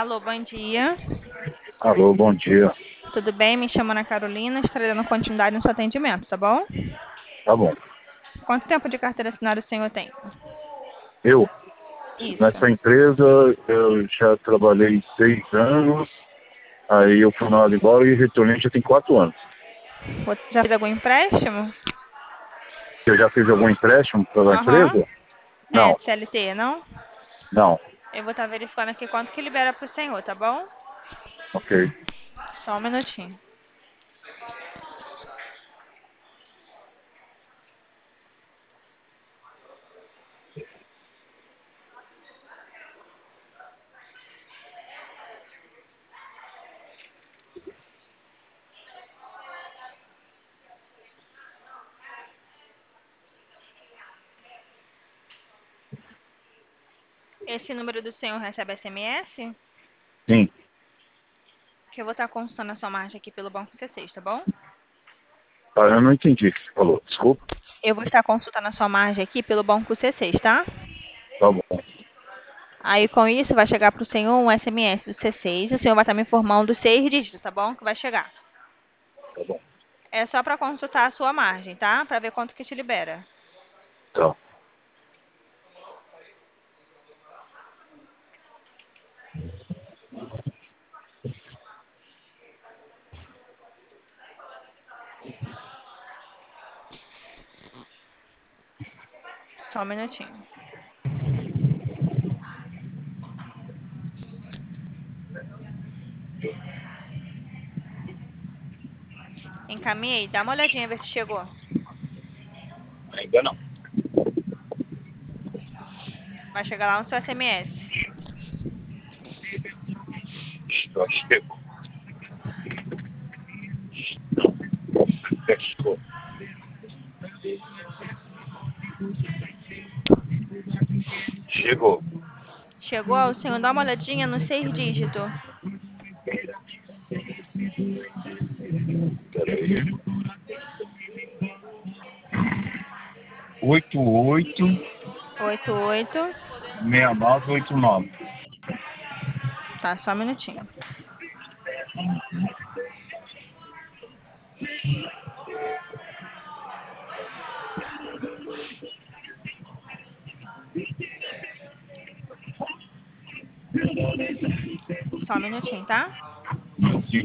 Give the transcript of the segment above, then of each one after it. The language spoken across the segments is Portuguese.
Alô, bom dia. Alô, bom dia. Tudo bem? Me chamo Ana Carolina, estarei dando continuidade no seu atendimento, tá bom? Tá bom. Quanto tempo de carteira assinada o senhor tem? Eu, Isso. nessa empresa, eu já trabalhei 6 anos, aí eu fui mandado embora e retornei já tem 4 anos. Você já fez algum empréstimo? Eu já fiz algum empréstimo pela Aham. empresa? É, Não, CLT, não? não. Eu vou estar verificando aqui quanto que libera pro senhor, tá bom? Ok. Só um minutinho. Esse número do senhor recebe SMS? Sim. Que eu vou estar consultando a sua margem aqui pelo Banco C6, tá bom? Ah, eu não entendi o que você falou. Desculpa. Eu vou estar consultando a sua margem aqui pelo Banco C6, tá? Tá bom. Aí com isso vai chegar pro senhor um SMS do C6 e o senhor vai estar me informando os 6 dígitos, tá bom? Que vai chegar. Tá bom. É só para consultar a sua margem, tá? Para ver quanto que te libera. Tá. Só um minutinho. Encaminhei, dá uma olhadinha ver se chegou. Ainda não. Vai chegar lá no seu SMS. Já chegou. Já chegou. Chegou. Chegou, o senhor dá uma olhadinha nos 6 dígitos. Peraí. 88 88. 6989. Tá, só um minutinho. Só um minutinho, tá? Sim.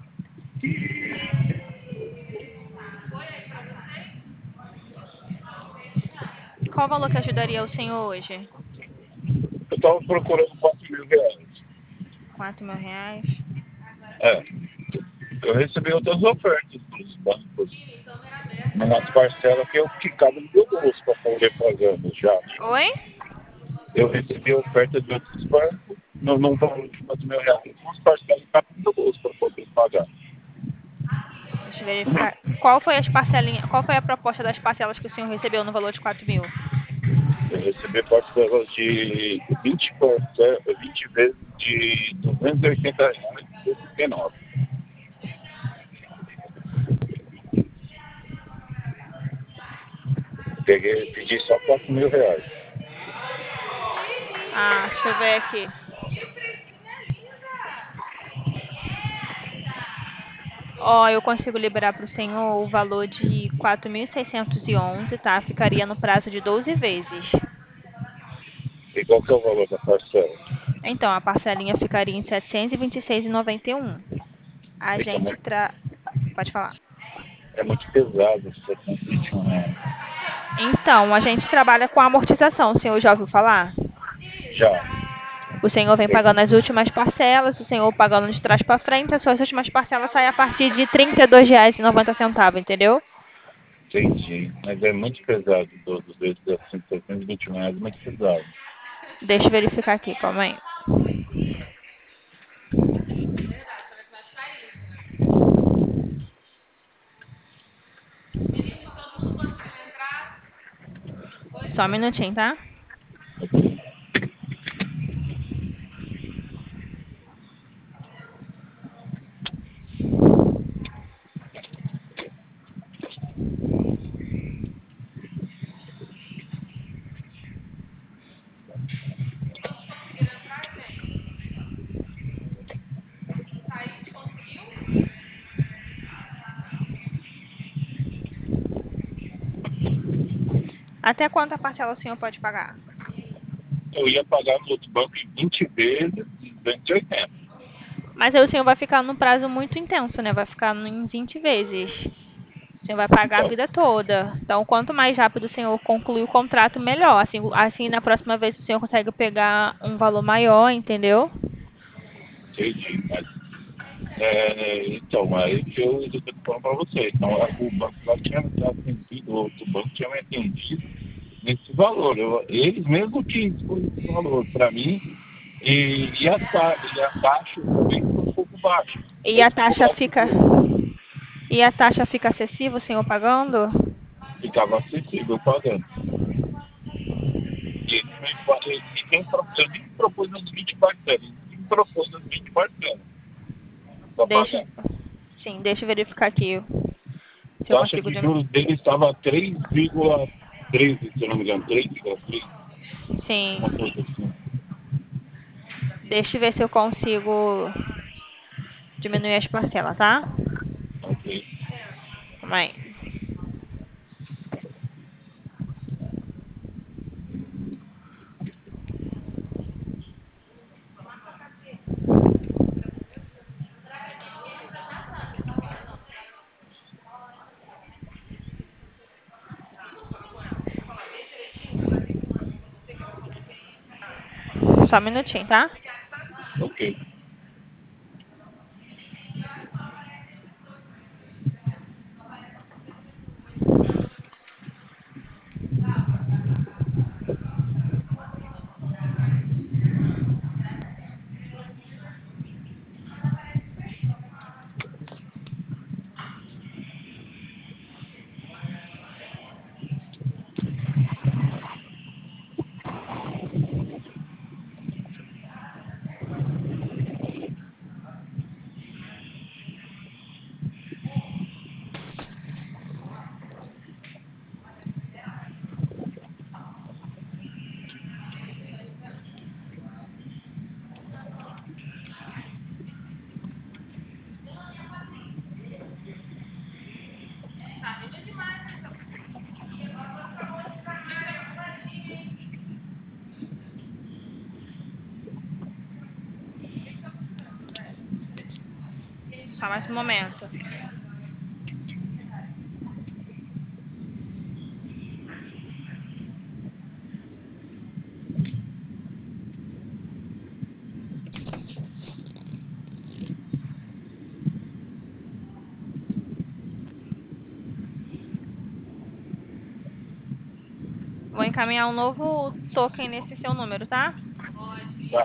Qual o valor que ajudaria o senhor hoje? Eu estava procurando R$ 4.000. R$ 4.000. É. Eu recebi outras ofertas dos bancos, mas nas parcelas que cabe no meu bolso para poder pagando já. Oi? Eu recebi oferta de outros bancos, não valor de R$ 4.000, umas parcelas que cabem no meu bolso para poder pagar. Deixa eu verificar. Qual foi as parcelinhas? Qual foi a proposta das parcelas que o senhor recebeu no valor de 4.000? Eu recebi parcelas de 20 vezes de R$ 280,69. Pedi só R$ 4.000. Ah, deixa eu ver aqui. Ó, eu consigo liberar para o senhor o valor de 4.611, tá? Ficaria no prazo de 12 vezes. E qual que é o valor da parcela? Então, a parcelinha ficaria em 726,91. A Fica gente muito, tra... Pode falar. é muito pesado, R$ 721. Então, a gente trabalha com amortização, o senhor já ouviu falar? Já. O senhor vem pagando as últimas parcelas, o senhor pagando de trás para frente, as suas últimas parcelas saem a partir de R$ 32,90, entendeu? Entendi. Mas é muito pesado, dos vezes assim, R$ 721 é muito pesado. Deixa eu verificar aqui, calma aí. Só um minutinho, tá? Até quanta parcela o senhor pode pagar? Eu ia pagar no outro banco em 20 vezes, 280. Mas aí o senhor vai ficar num prazo muito intenso, né? Vai ficar em 20 vezes. O senhor vai pagar a Então, vida toda. Então, quanto mais rápido o senhor concluir o contrato, melhor. Assim na próxima vez o senhor consegue pegar um valor maior, entendeu? entendi, mas então, aí que eu estou falando para você. Então, o banco lá tinha me atendido, o outro banco tinha me atendido nesse valor. Eles mesmo que expõem esse valor para mim, e a taxa também foi um pouco baixa. E a Mesmo taxa cobrado por fica. eles. E a taxa fica acessível, o senhor pagando? Ficava acessível pagando. E ele nem propôs as 20 parcelas, ele nem propôs as 20 parcelas para Deixa. pagar. Sim, deixa eu verificar aqui A se eu taxa consigo. de juros dele estava 3,13, se eu não me engano, 3,3, Sim. uma coisa assim. Deixa eu ver se eu consigo diminuir as parcelas, tá? Ok. Calma aí. Só um minutinho, tá? Ok. Só mais um momento. Vou encaminhar um novo token nesse seu número, tá? Tá.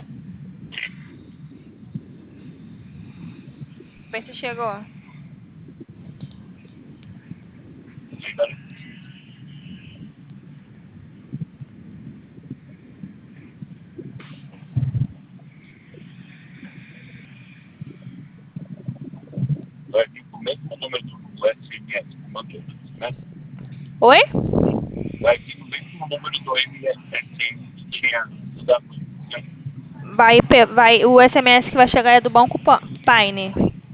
Vê se chegou. Vai vir com o mesmo número do SMS que mandou antes, né? Oi? Vai vir com o mesmo número do MSS que tinha antes da mãe, né? O SMS que vai chegar é do Banco Paine.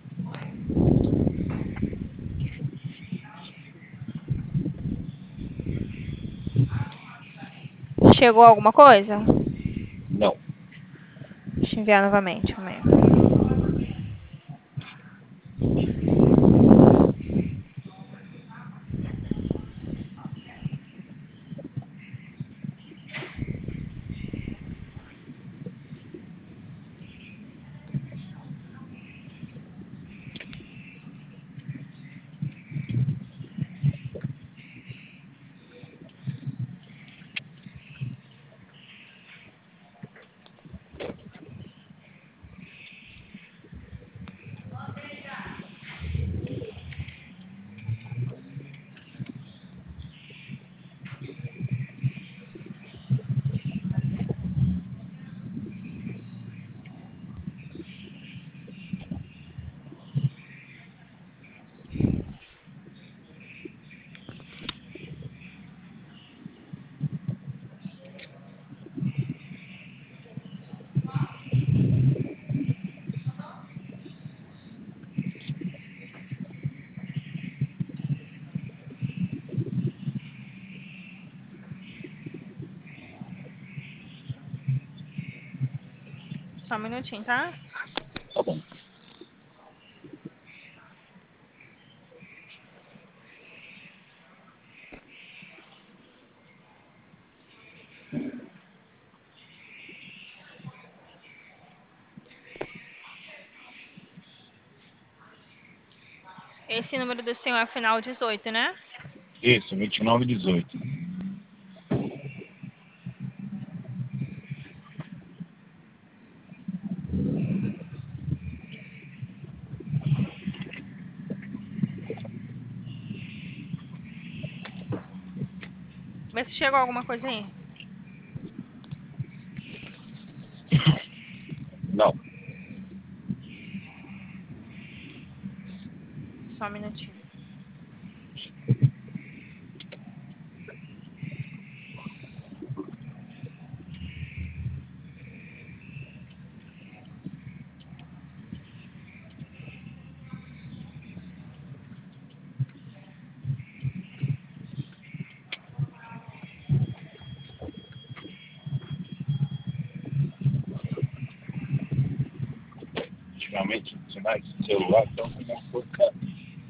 Chegou alguma coisa? Não. Deixa eu enviar novamente. Calma aí. Só um minutinho, tá? Tá bom. Esse número do senhor é final 18, né? Isso, 2918. Vê se chegou alguma coisa aí. Não. Só um minutinho. Ultimamente, os sinais de celular estão uma porcaria.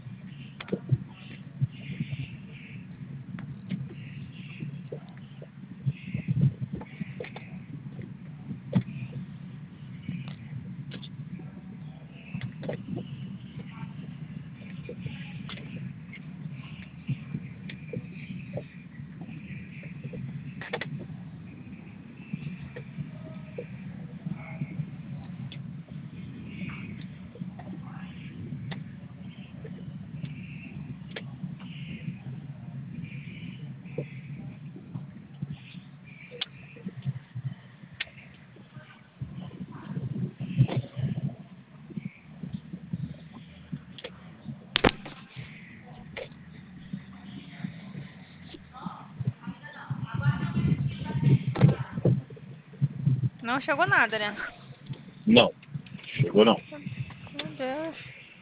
Não chegou nada, né? Não. Chegou não. Meu Deus.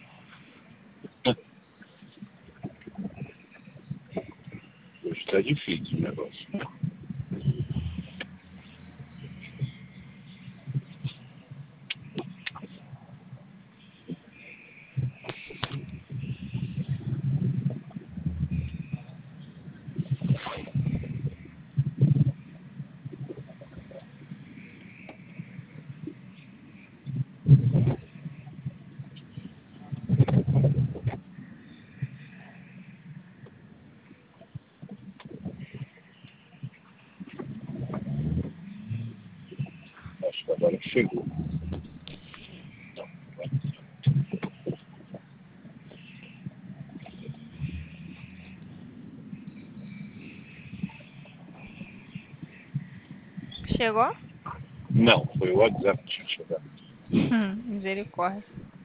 Hoje tá difícil o negócio. Acho que agora chegou. Não, vai. Chegou? Não, foi o WhatsApp que tinha chegado. Misericórdia.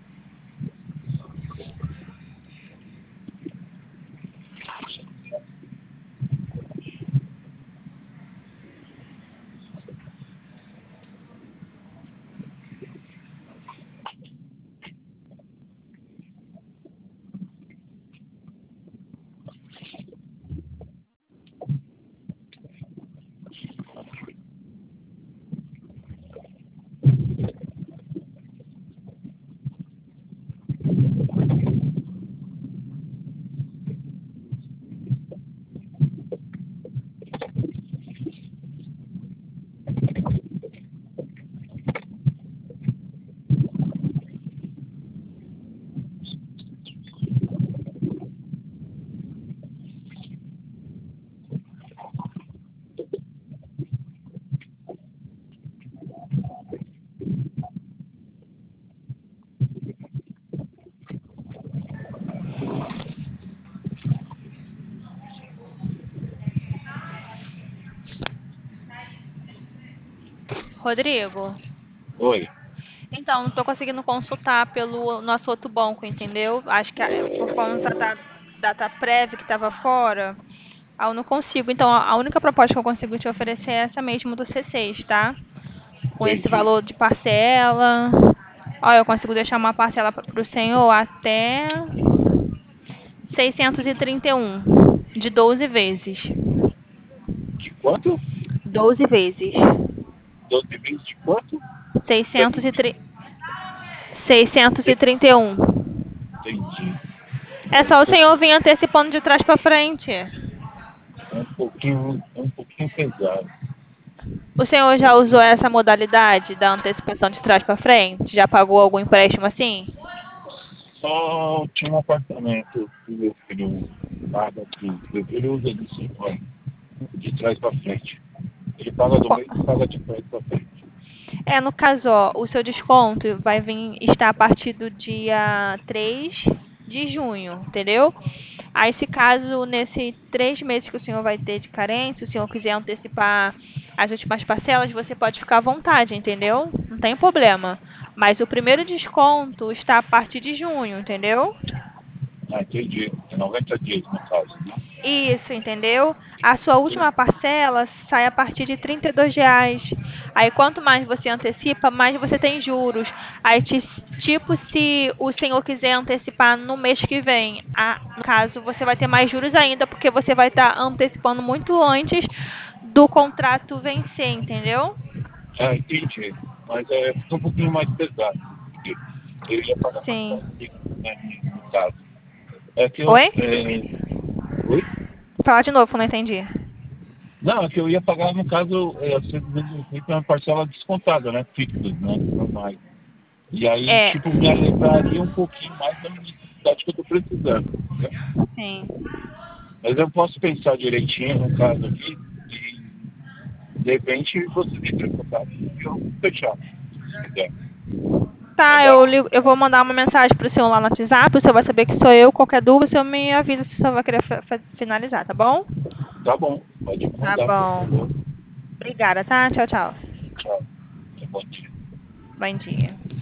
Rodrigo. Oi. Então, não tô conseguindo consultar pelo nosso outro banco, entendeu? Acho que por conta da data prévia que estava fora, eu não consigo. Então, a única proposta que eu consigo te oferecer é essa mesmo do C6, tá? Com esse Entendi. valor de parcela. Ó, eu consigo deixar uma parcela para o senhor até 631, de 12 vezes. De quanto? 12 vezes. 12 vezes de quanto? 630 631. Entendi. É só o senhor vir antecipando de trás para frente. É um pouquinho pesado. O senhor já usou essa modalidade da antecipação de trás para frente? Já pagou algum empréstimo assim? Só tinha um apartamento que meu filho paga aqui. Meu filho usa de 5 anos, de trás para frente. Ele paga do meio e paga de trás para frente. No caso, ó, o seu desconto vai vir estar a partir do dia 3 de junho, entendeu? Aí, se caso, nesses 3 meses que o senhor vai ter de carência, se o senhor quiser antecipar as últimas parcelas, você pode ficar à vontade, entendeu? Não tem problema. Mas o primeiro desconto está a partir de junho, entendeu? Ah, entendi. É 90 dias no caso, né? Isso, entendeu? A sua última parcela sai a partir de R$ 32. Aí, quanto mais você antecipa, mais você tem juros. Aí, tipo, se o senhor quiser antecipar no mês que vem, no caso, você vai ter mais juros ainda, porque você vai estar antecipando muito antes do contrato vencer, entendeu? Ah, entendi. Mas fica um pouquinho mais pesado. Porque eu ia pagar Sim. parcela aqui, né, no caso. É que eu. Oi? Oi? Fala de novo, não entendi. Não, é que eu ia pagar, no caso, uma parcela descontada, né? Fixa, né? Normais. E aí, É, tipo, me alegraria um pouquinho mais da necessidade que eu tô precisando. Né? sim. Mas eu posso pensar direitinho no caso aqui e de repente você me entra em contato e eu fechar, se quiser. Tá Tá, bom? eu vou mandar uma mensagem pro senhor lá no WhatsApp, o senhor vai saber que sou eu. Qualquer dúvida, o senhor me avisa se o senhor vai querer finalizar, tá bom? Tá bom. Pode Tá mandar, por bom. favor. Obrigada, tá? Tchau, tchau. Tchau. Bom dia. Bom dia.